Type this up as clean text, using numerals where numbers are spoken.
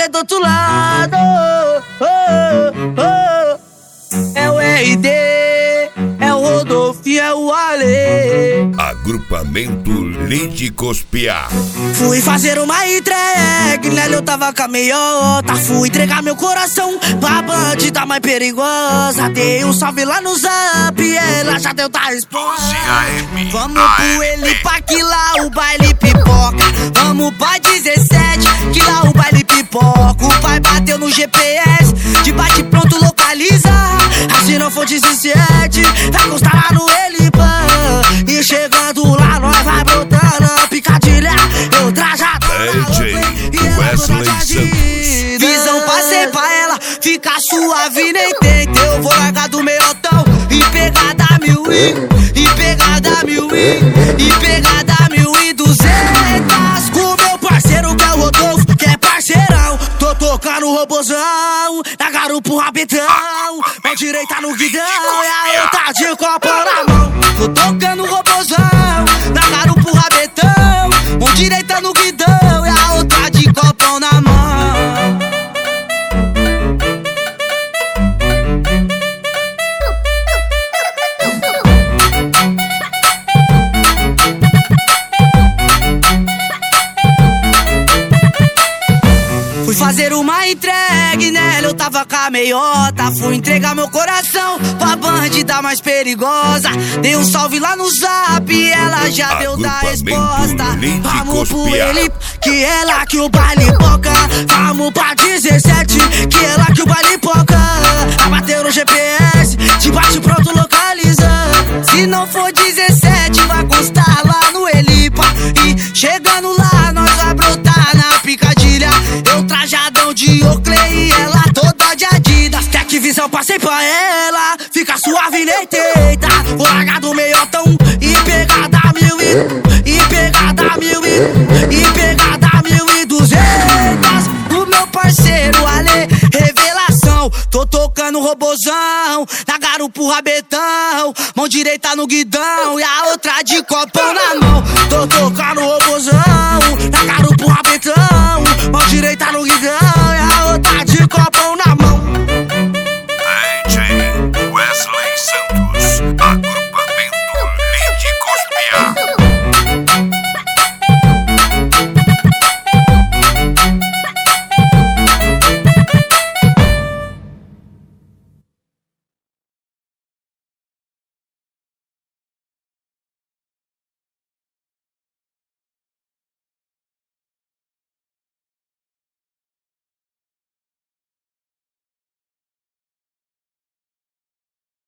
cê do outro lado. É o RD, é o Rodolfo e é o Ale. Agrupamento Lide Cospiar. Fui fazer uma entrega, nela eu tava com a meiota. Fui entregar meu coração pra bandida mais perigosa. Dei um salve lá no Zap e ela já deu da resposta. Vamos pro Elipa que lá o baile pipoca. Vamos pra 17 que lá o baile pipoca. O pai bateu no GPS, de bate pronto localiza. Se não for 17, vai constar lá no Elipa. E chegando lá nós vai brotando a picadilha. Eu trajado DJ Wesley Santos. Visão passei pra ela, fica suave nem tenta. Eu vou largar do meiotão e pegada 1.200 com meu parceiro que é o Rodolfo, que é parceirão. Tô tocando o robozão, na garupa rabetão. Mão direita no guidão e a outra de copo na mão. Tô tocando o robozão, na garupa rabetão. Mão direita no guidão e a outra de copão na mão. Fui fazer uma entrega, nela eu tava com a meiota. Fui entregar meu coração pra bandida mais perigosa. Dei um salve lá no Zap e ela já deu da resposta. Vamos pro ele, que é lá que o baile poca. Vamos pra 17, que é lá que o baile poca. Abateu no GPS, de bate pronto localiza. Se não for 17, vai constar lá no Elipa. E chegando lá, nós vai brotar na picadilha. Eu trajadão de Oakley e ela toda de Adidas. Tech Visão passei pra ela, fica suave nem tenta. Vou largar do meiotão e pegada 1.200 do meu parceiro Ale, revelação. Tô tocando robozão, na garupa rabetão. Mão direita no guidão e a outra de copão na mão. Tô